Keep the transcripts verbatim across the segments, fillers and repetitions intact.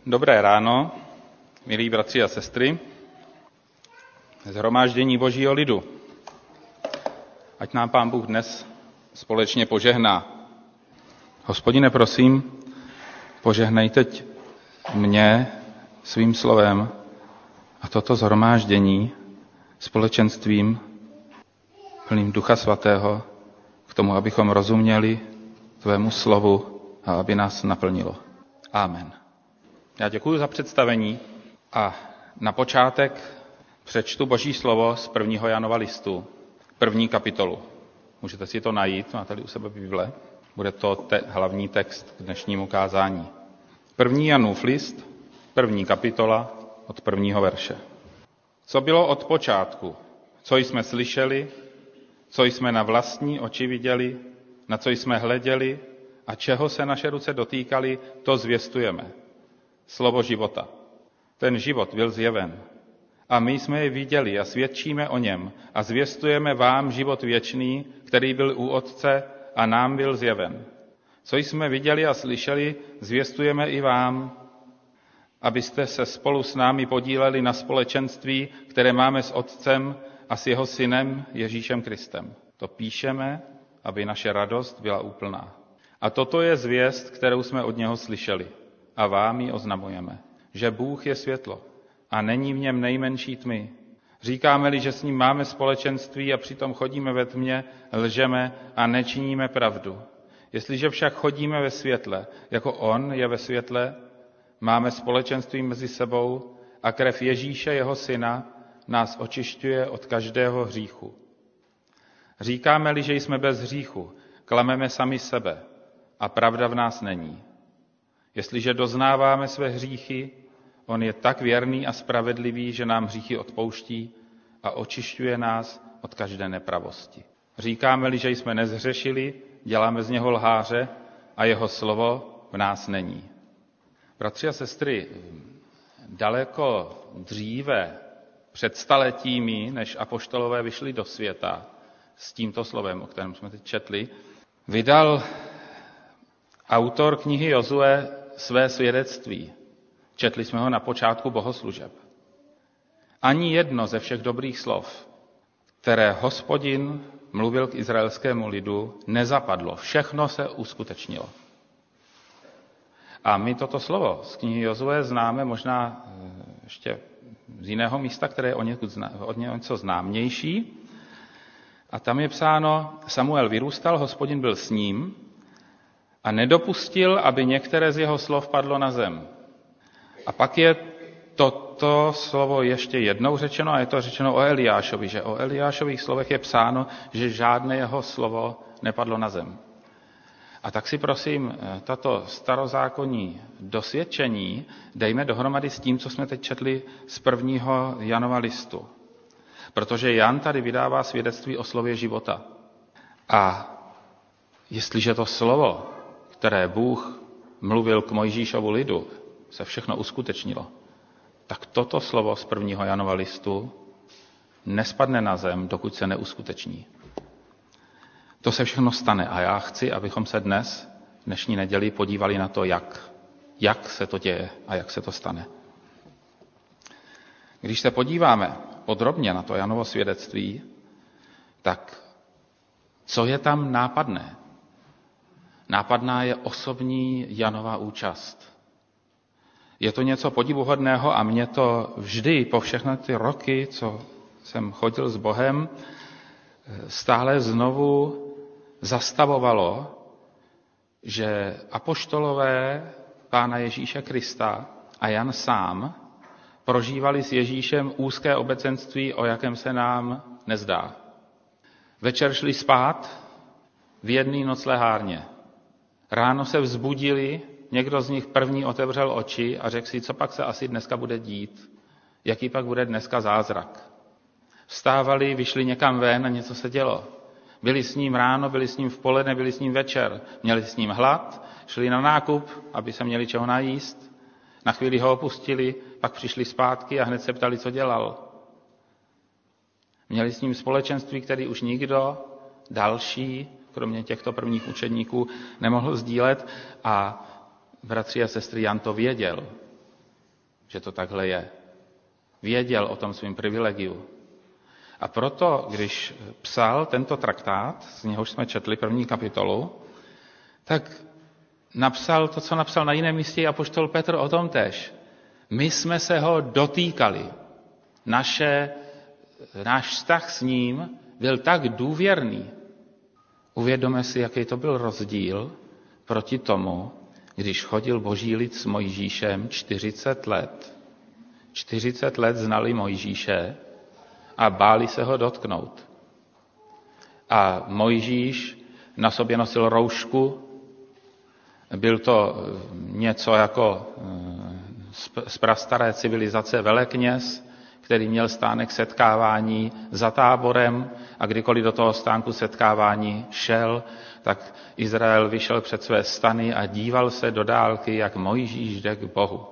Dobré ráno, milí bratři a sestry, shromáždění Božího lidu. Ať nám Pán Bůh dnes společně požehná. Hospodine, prosím, požehnej teď mě svým slovem a toto shromáždění společenstvím plným Ducha Svatého k tomu, abychom rozuměli tvému slovu a aby nás naplnilo. Amen. Já děkuji za představení a na počátek přečtu Boží slovo z prvního Janova listu, první kapitolu. Můžete si to najít, máte-li u sebe Bible. Bude to te- hlavní text k dnešnímu kázání. První Janův list, první kapitola od prvního verše. Co bylo od počátku, co jsme slyšeli, co jsme na vlastní oči viděli, na co jsme hleděli a čeho se naše ruce dotýkaly, to zvěstujeme. Slovo života. Ten život byl zjeven. A my jsme je viděli a svědčíme o něm a zvěstujeme vám život věčný, který byl u Otce a nám byl zjeven. Co jsme viděli a slyšeli, zvěstujeme i vám, abyste se spolu s námi podíleli na společenství, které máme s Otcem a s jeho synem Ježíšem Kristem. To píšeme, aby naše radost byla úplná. A toto je zvěst, kterou jsme od něho slyšeli. A vám ji oznamujeme, že Bůh je světlo a není v něm nejmenší tmy. Říkáme-li, že s ním máme společenství a přitom chodíme ve tmě, lžeme a nečiníme pravdu. Jestliže však chodíme ve světle, jako on je ve světle, máme společenství mezi sebou a krev Ježíše, jeho syna, nás očišťuje od každého hříchu. Říkáme-li, že jsme bez hříchu, klameme sami sebe a pravda v nás není. Jestliže doznáváme své hříchy, on je tak věrný a spravedlivý, že nám hříchy odpouští a očišťuje nás od každé nepravosti. Říkáme-li, že jsme nezhřešili, děláme z něho lháře a jeho slovo v nás není. Bratři a sestry, daleko dříve, před staletími, než apoštolové vyšli do světa s tímto slovem, o kterém jsme teď četli, vydal autor knihy Jozue své svědectví. Četli jsme ho na počátku bohoslužeb. Ani jedno ze všech dobrých slov, které Hospodin mluvil k izraelskému lidu, nezapadlo. Všechno se uskutečnilo. A my toto slovo z knihy Jozue známe možná ještě z jiného místa, které je o něco známější. A tam je psáno, Samuel vyrůstal, Hospodin byl s ním a nedopustil, aby některé z jeho slov padlo na zem. A pak je toto slovo ještě jednou řečeno a je to řečeno o Eliášovi, že o Eliášových slovech je psáno, že žádné jeho slovo nepadlo na zem. A tak si prosím tato starozákonní dosvědčení dejme dohromady s tím, co jsme teď četli z prvního Janova listu. Protože Jan tady vydává svědectví o slově života. A jestliže to slovo, které Bůh mluvil k Mojžíšovu lidu, se všechno uskutečnilo, tak toto slovo z prvního Janova listu nespadne na zem, dokud se neuskuteční. To se všechno stane a já chci, abychom se dnes, dnešní neděli, podívali na to, jak, jak se to děje a jak se to stane. Když se podíváme podrobně na to Janovo svědectví, tak co je tam nápadné? Nápadná je osobní Janova účast. Je to něco podivuhodného a mě to vždy po všechny ty roky, co jsem chodil s Bohem, stále znovu zastavovalo, že apoštolové Pána Ježíše Krista a Jan sám prožívali s Ježíšem úzké obecenství, o jakém se nám nezdá. Večer šli spát v jedné noclehárně. Ráno se vzbudili, někdo z nich první otevřel oči a řekl si, co pak se asi dneska bude dít, jaký pak bude dneska zázrak. Vstávali, vyšli někam ven a něco se dělo. Byli s ním ráno, byli s ním v poledne, byli s ním večer. Měli s ním hlad, šli na nákup, aby se měli čeho najíst. Na chvíli ho opustili, pak přišli zpátky a hned se ptali, co dělal. Měli s ním společenství, který už nikdo další, kromě těchto prvních učedníků, nemohl sdílet a bratři a sestry, Jan to věděl. že to takhle je. Věděl o tom svým privilegiu. A proto, když psal tento traktát, z něhož jsme četli první kapitolu, tak napsal to, co napsal na jiném místě apoštol Petr o tom též. My jsme se ho dotýkali. Naše, náš vztah s ním byl tak důvěrný. Uvědomme si, jaký to byl rozdíl proti tomu, když chodil boží lid s Mojžíšem čtyřicet let. čtyřicet let znali Mojžíše a báli se ho dotknout. A Mojžíš na sobě nosil roušku, byl to něco jako z prastaré civilizace velekněz, který měl stánek setkávání za táborem a kdykoliv do toho stánku setkávání šel, tak Izrael vyšel před své stany a díval se do dálky, jak Mojžíš jde k Bohu.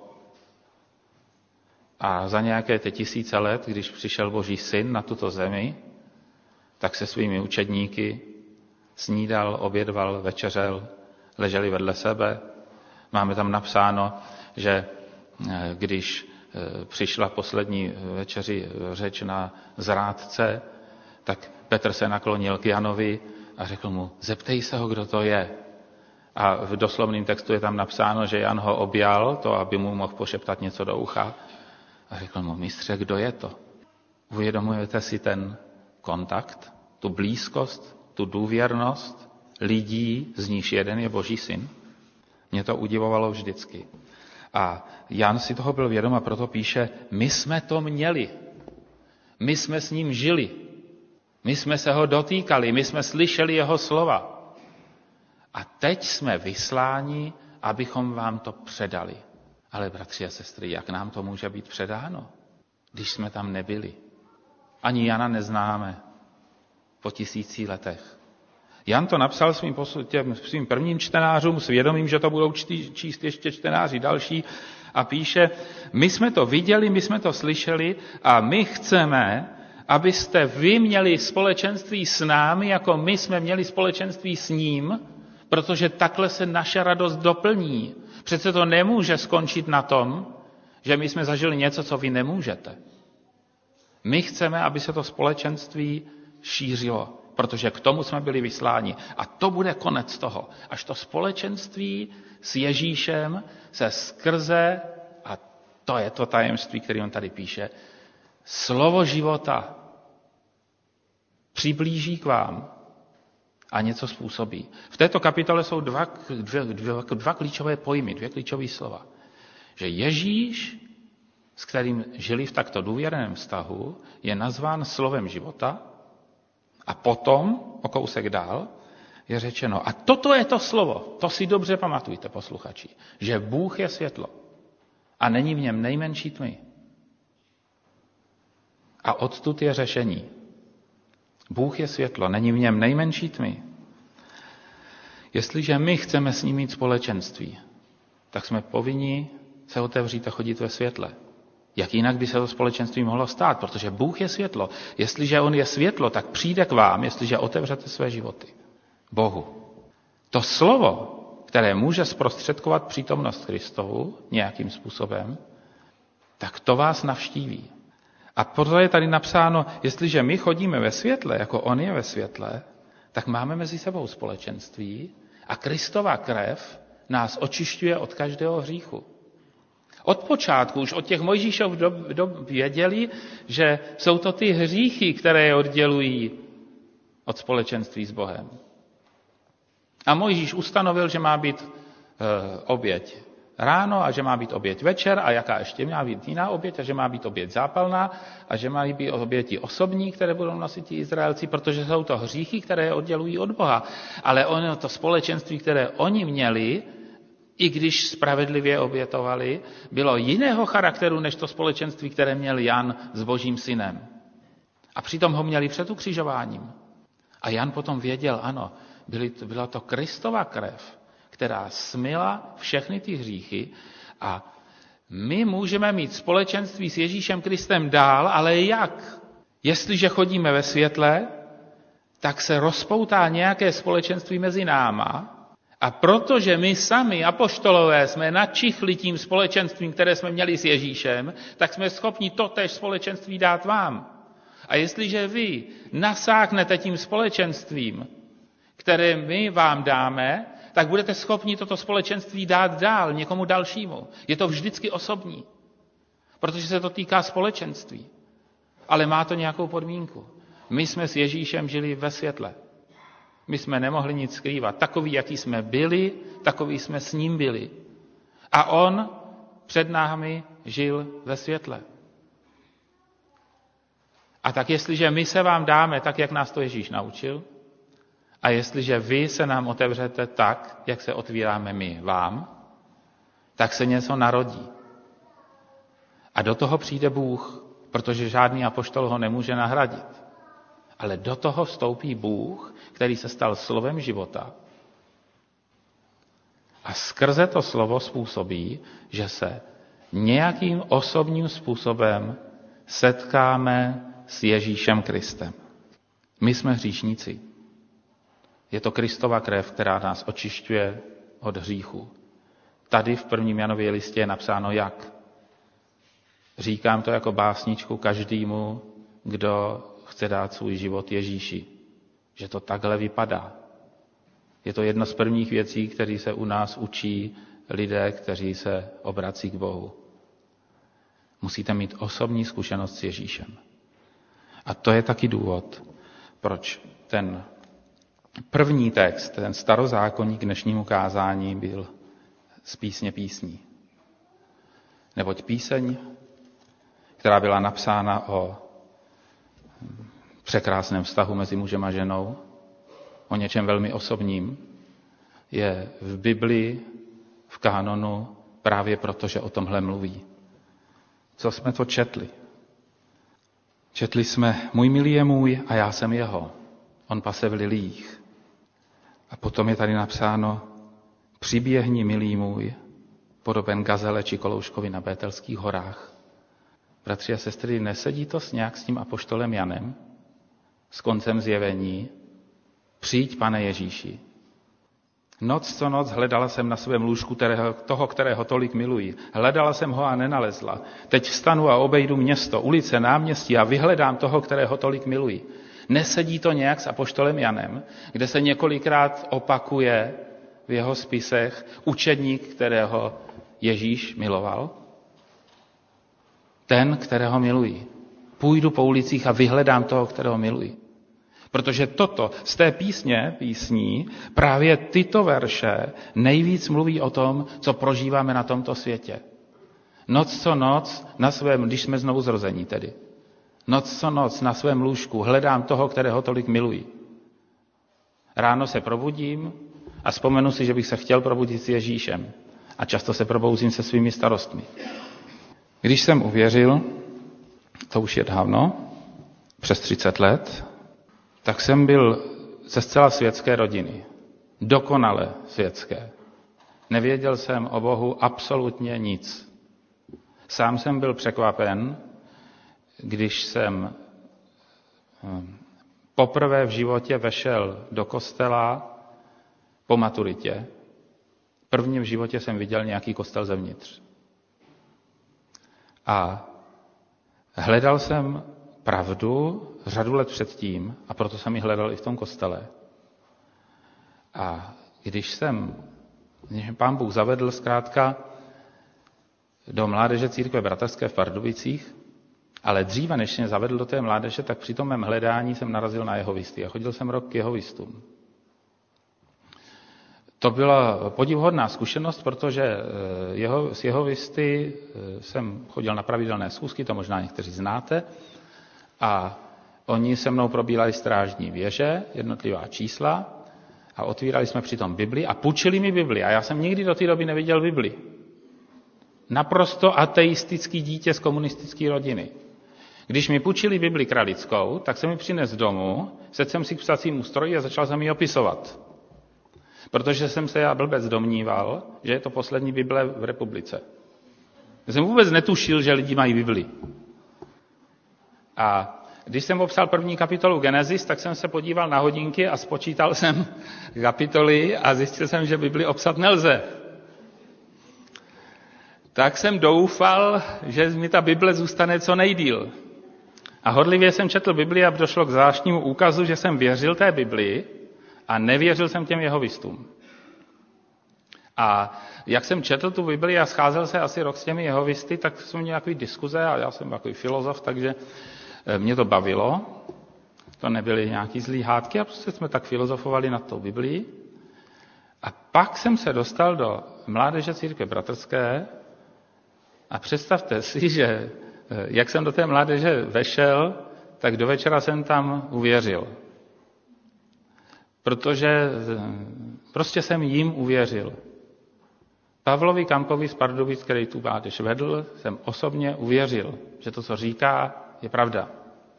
A za nějaké ty tisíce let, když přišel Boží syn na tuto zemi, tak se svými učedníky snídal, obědval, večeřel, leželi vedle sebe. Máme tam napsáno, že když přišla poslední večeři řeč na zrádce, tak Petr se naklonil k Janovi a řekl mu, zeptej se ho, kdo to je. A v doslovném textu je tam napsáno, že Jan ho objal, to, aby mu mohl pošeptat něco do ucha. A řekl mu, mistře, kdo je to? Uvědomujete si ten kontakt, tu blízkost, tu důvěrnost lidí, z níž jeden je Boží syn? Mě to udivovalo vždycky. A Jan si toho byl vědom a proto píše, my jsme to měli. My jsme s ním žili. My jsme se ho dotýkali, my jsme slyšeli jeho slova. A teď jsme vysláni, abychom vám to předali. Ale bratři a sestry, jak nám to může být předáno, když jsme tam nebyli? Ani Jana neznáme po tisící letech. Jan to napsal svým, těm, svým prvním čtenářům s vědomím, že to budou čtí, číst ještě čtenáři další a píše, my jsme to viděli, my jsme to slyšeli a my chceme, abyste vy měli společenství s námi, jako my jsme měli společenství s ním, protože takhle se naše radost doplní. Přece to nemůže skončit na tom, že my jsme zažili něco, co vy nemůžete. My chceme, aby se to společenství šířilo, protože k tomu jsme byli vysláni. A to bude konec toho. Až to společenství s Ježíšem se skrze, a to je to tajemství, který on tady píše, slovo života přiblíží k vám a něco způsobí. V této kapitole jsou dva, dvě, dvě, dva klíčové pojmy, dvě klíčové slova. Že Ježíš, s kterým žili v takto důvěrném vztahu, je nazván slovem života a potom, o kousek dál, je řečeno, a toto je to slovo, to si dobře pamatujte, posluchači, že Bůh je světlo a není v něm nejmenší tmy. A odtud je řešení. Bůh je světlo, není v něm nejmenší tmy. Jestliže my chceme s ním mít společenství, tak jsme povinni se otevřít a chodit ve světle. Jak jinak by se to společenství mohlo stát? Protože Bůh je světlo. Jestliže on je světlo, tak přijde k vám, jestliže otevřete své životy. Bohu. To slovo, které může zprostředkovat přítomnost Kristovu nějakým způsobem, tak to vás navštíví. A proto je tady napsáno, jestliže my chodíme ve světle, jako on je ve světle, tak máme mezi sebou společenství a Kristova krev nás očišťuje od každého hříchu. Od počátku, už od těch Mojžíšov dob, dob věděli, že jsou to ty hříchy, které je oddělují od společenství s Bohem. A Mojžíš ustanovil, že má být e, oběť ráno a že má být oběť večer a jaká ještě má být jiná oběť a že má být oběť zápalná a že mají být oběti osobní, které budou nosit ti Izraelci, protože jsou to hříchy, které je oddělují od Boha. Ale ono to společenství, které oni měli, i když spravedlivě obětovali, bylo jiného charakteru než to společenství, které měl Jan s Božím synem. A přitom ho měli před ukřižováním. A Jan potom věděl, ano, byly, byla to Kristova krev, která smyla všechny ty hříchy a my můžeme mít společenství s Ježíšem Kristem dál, ale jak? Jestliže chodíme ve světle, tak se rozpoutá nějaké společenství mezi náma A protože my sami, apoštolové, jsme načichli tím společenstvím, které jsme měli s Ježíšem, tak jsme schopni totéž společenství dát vám. A jestliže vy nasáhnete tím společenstvím, které my vám dáme, tak budete schopni toto společenství dát dál někomu dalšímu. Je to vždycky osobní, protože se to týká společenství. Ale má to nějakou podmínku. My jsme s Ježíšem žili ve světle. My jsme nemohli nic skrývat. Takový, jaký jsme byli, takový jsme s ním byli. A on před námi žil ve světle. A tak jestliže my se vám dáme tak, jak nás to Ježíš naučil, a jestliže vy se nám otevřete tak, jak se otvíráme my vám, tak se něco narodí. A do toho přijde Bůh, protože žádný apoštol ho nemůže nahradit. Ale do toho vstoupí Bůh, který se stal slovem života. A skrze to slovo způsobí, že se nějakým osobním způsobem setkáme s Ježíšem Kristem. My jsme hříšníci. Je to Kristova krev, která nás očišťuje od hříchu. Tady v prvním Janově listě je napsáno jak. Říkám to jako básničku každému, kdo chce dát svůj život Ježíši. Že to takhle vypadá. Je to jedna z prvních věcí, které se u nás učí lidé, kteří se obrací k Bohu. Musíte mít osobní zkušenost s Ježíšem. A to je taky důvod, proč ten první text, ten starozákonní k dnešnímu kázání byl z písně písní. Neboť píseň, která byla napsána o překrásném vztahu mezi mužem a ženou, o něčem velmi osobním, je v Biblii, v kánonu, právě proto, že o tomhle mluví. Co jsme to četli? Četli jsme, můj milý je můj a já jsem jeho. On pase v lilích. A potom je tady napsáno, přiběhni, milý můj, podoben gazele či kolouškovi na Bételských horách. Bratři a sestry, nesedí to s nějak s tím apoštolem Janem, s koncem zjevení, přijď, Pane Ježíši. Noc co noc hledala jsem na svém lůžku kterého, toho, kterého tolik miluji. Hledala jsem ho a nenalezla. Teď vstanu a obejdu město, ulice, náměstí a vyhledám toho, kterého tolik miluji. Nesedí to nějak s apoštolem Janem, kde se několikrát opakuje v jeho spisech učedník, kterého Ježíš miloval? Ten, kterého miluji. Půjdu po ulicích a vyhledám toho, kterého miluji. Protože toto z té písně, písní, právě tyto verše nejvíc mluví o tom, co prožíváme na tomto světě. Noc co noc, na svém, když jsme znovu zrození tedy. Noc co noc na svém lůžku hledám toho, kterého tolik miluji. Ráno se probudím a vzpomenu si, že bych se chtěl probudit s Ježíšem. A často se probouzím se svými starostmi. Když jsem uvěřil, to už je dávno, přes třicet let, tak jsem byl ze zcela světské rodiny. Dokonale světské. Nevěděl jsem o Bohu absolutně nic. Sám jsem byl překvapen, když jsem poprvé v životě vešel do kostela po maturitě. Prvně v životě jsem viděl nějaký kostel zevnitř. A hledal jsem pravdu řadu let předtím a proto jsem ji hledal i v tom kostele. A když jsem, když Pán Bůh zavedl zkrátka do mládeže církve bratrské v Pardubicích, ale dříve, než mě zavedl do té mládeže, tak při tom mém hledání jsem narazil na jehovisty a chodil jsem rok k jehovistům. To byla podivuhodná zkušenost, protože jeho, s jehovisty jsem chodil na pravidelné schůzky, to možná někteří znáte, a oni se mnou probírali strážní věže, jednotlivá čísla a otvírali jsme přitom Bibli a půjčili mi Bibli. A já jsem nikdy do té doby neviděl Bibli. Naprosto ateistický dítě z komunistické rodiny. Když mi půjčili Bibli kralickou, tak jsem mi přines domů, sedl jsem si k psacímu stroji a začal jsem ji opisovat. Protože jsem se já blbec domníval, že je to poslední Bible v republice. Já jsem vůbec netušil, že lidi mají Bibli. A Když jsem popsal první kapitolu Genesis, tak jsem se podíval na hodinky a spočítal jsem kapitoly a zjistil jsem, že Bibli obsat nelze. Tak jsem doufal, že mi ta Bible zůstane co nejdýl. A horlivě jsem četl Bibli a došlo k zvláštnímu úkazu, že jsem věřil té Biblii a nevěřil jsem těm jehovistům. A jak jsem četl tu Bibli a scházel se asi rok s těmi jehovisty, tak jsme měli nějaký diskuze a já jsem takový filozof, takže mě to bavilo. To nebyly nějaký zlý hádky a prostě jsme tak filozofovali nad tou Biblií. A pak jsem se dostal do Mládeže církve bratrské a představte si, že jak jsem do té mládeže vešel, tak do večera jsem tam uvěřil. Protože prostě jsem jim uvěřil. Pavlovi Kampovi z Pardubic, který tu mládež vedl, jsem osobně uvěřil, že to, co říká, je pravda.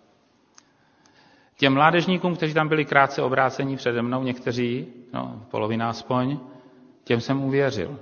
Těm mládežníkům, kteří tam byli krátce obrácení přede mnou, někteří, no polovina aspoň, těm jsem uvěřil.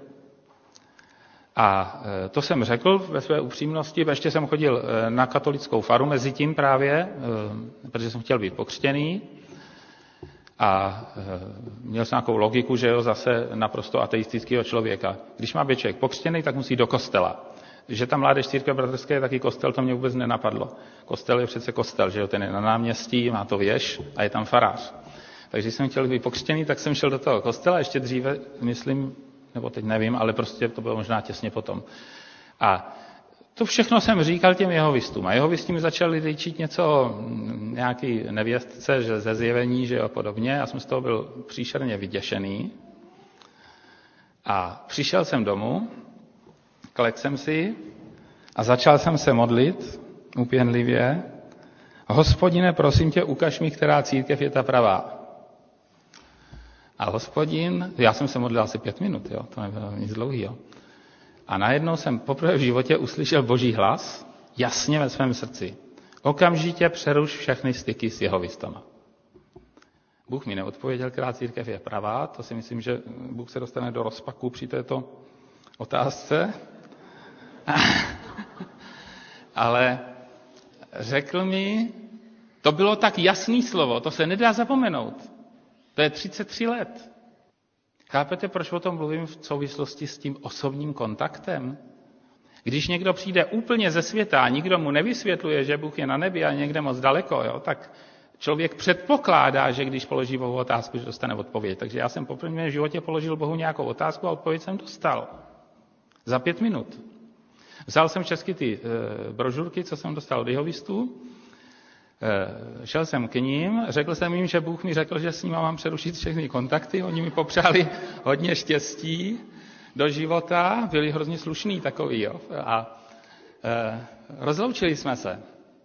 A to jsem řekl ve své upřímnosti, ještě jsem chodil na katolickou faru mezi tím právě, protože jsem chtěl být pokřtěný. A měl jsem nějakou logiku, že jo, zase naprosto ateistického člověka. Když má být člověk pokřtěný, tak musí do kostela. Že ta mládež církve bratrské je taky kostel, to mě vůbec nenapadlo. Kostel je přece kostel, že jo, ten je na náměstí, má to věž a je tam farář. Takže když jsem chtěl být pokřtěný, tak jsem šel do toho kostela, ještě dříve, myslím, nebo teď nevím, ale prostě to bylo možná těsně potom. A to všechno jsem říkal těm jehovistům. A jehovisti mi začali líčit něco, nějaký nevěstce, že ze zjevení, že jo, podobně. Já jsem z toho byl příšerně vyděšený. A přišel jsem domů, klekl jsem si a začal jsem se modlit úpěnlivě. Hospodine, prosím tě, ukaž mi, která církev je ta pravá. A Hospodin, já jsem se modlil asi pět minut, jo, to nebylo nic dlouhýho. A najednou jsem poprvé v životě uslyšel Boží hlas, jasně ve svém srdci. Okamžitě přeruš všechny styky s jehovistama. Bůh mi neodpověděl, která církev je pravá, to si myslím, že Bůh se dostane do rozpaku při této otázce. Ale řekl mi, to bylo tak jasný slovo, to se nedá zapomenout. To je třicet tři let. Chápete, proč o tom mluvím v souvislosti s tím osobním kontaktem? Když někdo přijde úplně ze světa a nikdo mu nevysvětluje, že Bůh je na nebi a někde moc daleko, jo, tak člověk předpokládá, že když položí Bohu otázku, že dostane odpověď. Takže já jsem poprvé v životě položil Bohu nějakou otázku a odpověď jsem dostal. Za pět minut. Vzal jsem česky ty e, brožurky, co jsem dostal od jehovistů, e, šel jsem k ním, řekl jsem jim, že Bůh mi řekl, že s nimi mám přerušit všechny kontakty, oni mi popřáli hodně štěstí do života, byli hrozně slušní takový, jo. A e, rozloučili jsme se.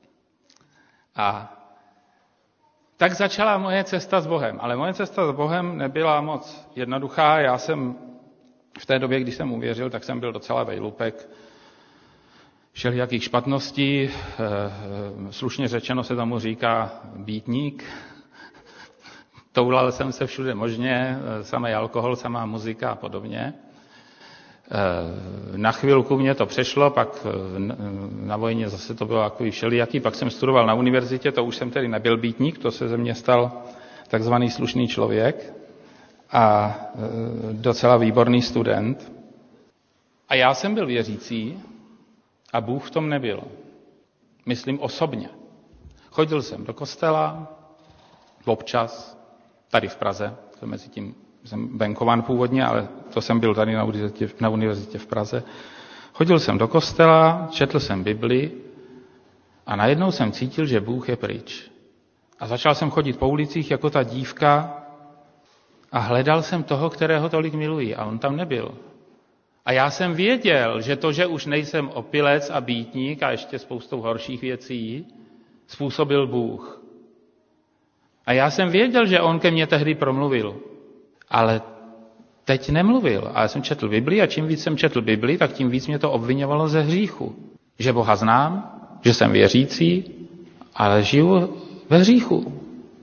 A tak začala moje cesta s Bohem. Ale moje cesta s Bohem nebyla moc jednoduchá. Já jsem v té době, když jsem uvěřil, tak jsem byl docela vejlupek všelijakých špatností. Slušně řečeno se tomu říká býtník. Toulal jsem se všude možně, samý alkohol, samá muzika a podobně. Na chvilku mě to přešlo, pak na vojně zase to bylo takový všelijaký, pak jsem studoval na univerzitě, to už jsem tedy nebyl býtník, to se ze mě stal takzvaný slušný člověk a docela výborný student. A já jsem byl věřící a Bůh v tom nebyl. Myslím osobně. Chodil jsem do kostela, občas, tady v Praze, mezi tím jsem venkován původně, ale to jsem byl tady na univerzitě, na univerzitě v Praze. Chodil jsem do kostela, četl jsem Bibli a najednou jsem cítil, že Bůh je pryč. A začal jsem chodit po ulicích jako ta dívka a hledal jsem toho, kterého tolik miluji a on tam nebyl. A já jsem věděl, že to, že už nejsem opilec a býtník a ještě spoustou horších věcí, způsobil Bůh. A já jsem věděl, že on ke mně tehdy promluvil. Ale teď nemluvil. A já jsem četl Bibli a čím víc jsem četl Bibli, tak tím víc mě to obviňovalo ze hříchu. Že Boha znám, že jsem věřící, ale žiju ve hříchu.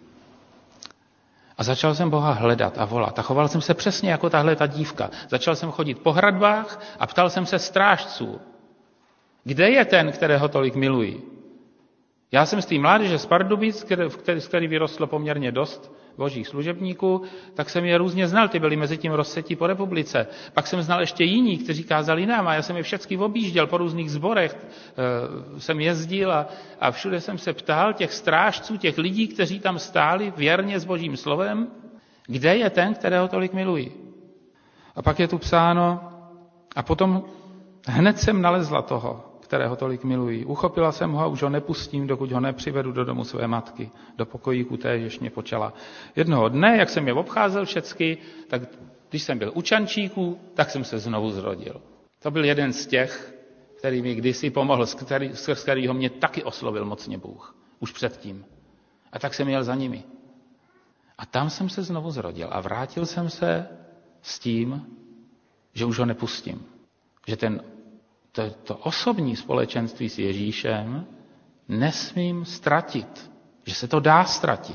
A začal jsem Boha hledat a volat. A choval jsem se přesně jako tahle ta dívka. Začal jsem chodit po hradbách a ptal jsem se strážců. Kde je ten, kterého tolik miluji? Já jsem z té mládeže z Pardubic, z který vyrostlo poměrně dost božích služebníků, tak jsem je různě znal, ty byli mezi tím rozsetí po republice. Pak jsem znal ještě jiní, kteří kázali nám a já jsem je všechny objížděl po různých sborech, e, jsem jezdil a, a všude jsem se ptal těch strážců, těch lidí, kteří tam stáli věrně s božím slovem, kde je ten, kterého tolik miluji. A pak je tu psáno, a potom hned jsem nalezla toho, kterého tolik miluji. Uchopila jsem ho a už ho nepustím, dokud ho nepřivedu do domu své matky, do pokojíku té, jež mě počala. Jednoho dne, jak jsem je obcházel všecky, tak když jsem byl u čančíků, tak jsem se znovu zrodil. To byl jeden z těch, který mi kdysi pomohl, skrz kterýho mě taky oslovil mocně Bůh. Už předtím. A tak jsem jel za nimi. A tam jsem se znovu zrodil a vrátil jsem se s tím, že už ho nepustím. Že ten To, to osobní společenství s Ježíšem nesmím ztratit. Že se to dá ztratit.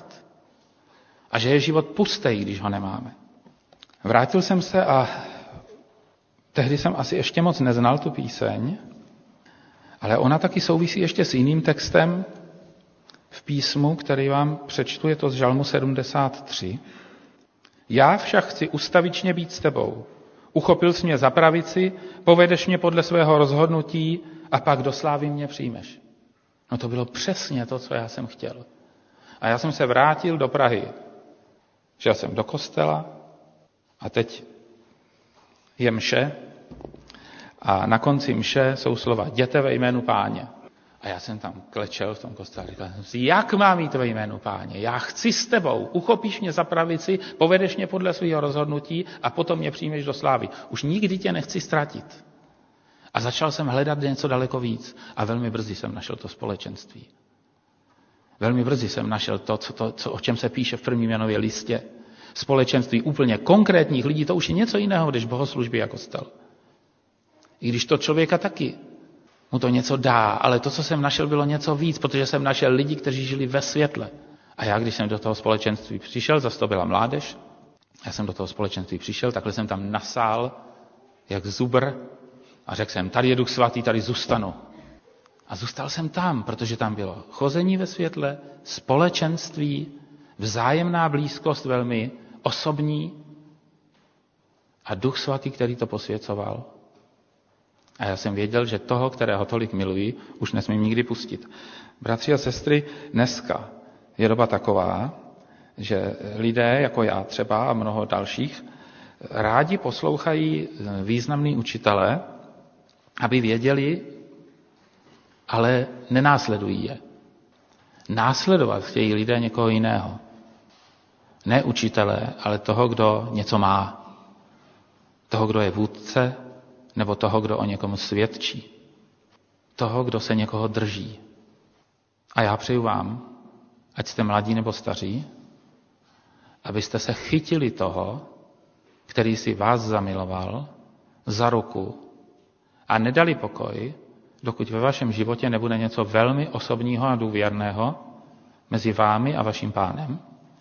A že je život pustý, když ho nemáme. Vrátil jsem se a tehdy jsem asi ještě moc neznal tu píseň, ale ona taky souvisí ještě s jiným textem v písmu, který vám přečtu, je to z Žalmu sedmdesát tři. Já však chci ustavičně být s tebou. Uchopil jsi mě za pravici, povedeš mě podle svého rozhodnutí a pak do slávy mě přijmeš. No to bylo přesně to, co já jsem chtěl. A já jsem se vrátil do Prahy. Šel jsem do kostela a teď je mše a na konci mše jsou slova jděte ve jménu Páně. A já jsem tam klečel v tom kostele a říkal jsem si, jak mám jít ve jménu Páně? Já chci s tebou, uchopíš mě za pravici, povedeš mě podle svého rozhodnutí a potom mě přijmeš do slávy. Už nikdy tě nechci ztratit. A začal jsem hledat něco daleko víc a velmi brzy jsem našel to společenství. Velmi brzy jsem našel to, co, to co, o čem se píše v prvním Janově listě. Společenství úplně konkrétních lidí, to už je něco jiného, než bohoslužby a kostel. I když to člověka taky mu to něco dá, ale to, co jsem našel, bylo něco víc, protože jsem našel lidi, kteří žili ve světle. A já, když jsem do toho společenství přišel, zase to byla mládež, já jsem do toho společenství přišel, takhle jsem tam nasál, jak zubr, a řekl jsem, tady je Duch Svatý, tady zůstanu. A zůstal jsem tam, protože tam bylo chození ve světle, společenství, vzájemná blízkost velmi osobní a Duch Svatý, který to posvěcoval. A já jsem věděl, že toho, kterého tolik miluji, už nesmím nikdy pustit. Bratři a sestry, dneska je doba taková, že lidé, jako já třeba a mnoho dalších, rádi poslouchají významný učitele, aby věděli, ale nenásledují je. Následovat chtějí lidé někoho jiného. Ne učitele, ale toho, kdo něco má. Toho, kdo je vůdce, nebo toho, kdo o někomu svědčí. Toho, kdo se někoho drží. A já přeju vám, ať jste mladí nebo staří, abyste se chytili toho, který si vás zamiloval, za ruku a nedali pokoj, dokud ve vašem životě nebude něco velmi osobního a důvěrného mezi vámi a vaším Pánem.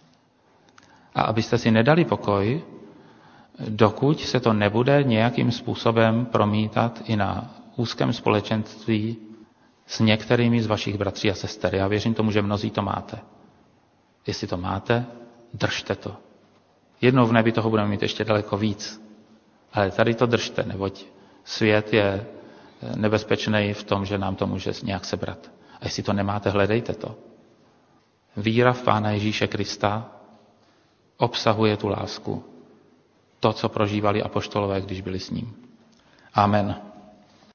A abyste si nedali pokoj, dokud se to nebude nějakým způsobem promítat i na úzkém společenství s některými z vašich bratří a sester. Já věřím tomu, že mnozí to máte. Jestli to máte, držte to. Jednou v nebi toho budeme mít ještě daleko víc. Ale tady to držte, neboť svět je nebezpečný v tom, že nám to může nějak sebrat. A jestli to nemáte, hledejte to. Víra v Pána Ježíše Krista obsahuje tu lásku. To, co prožívali apoštolové, když byli s ním. Amen.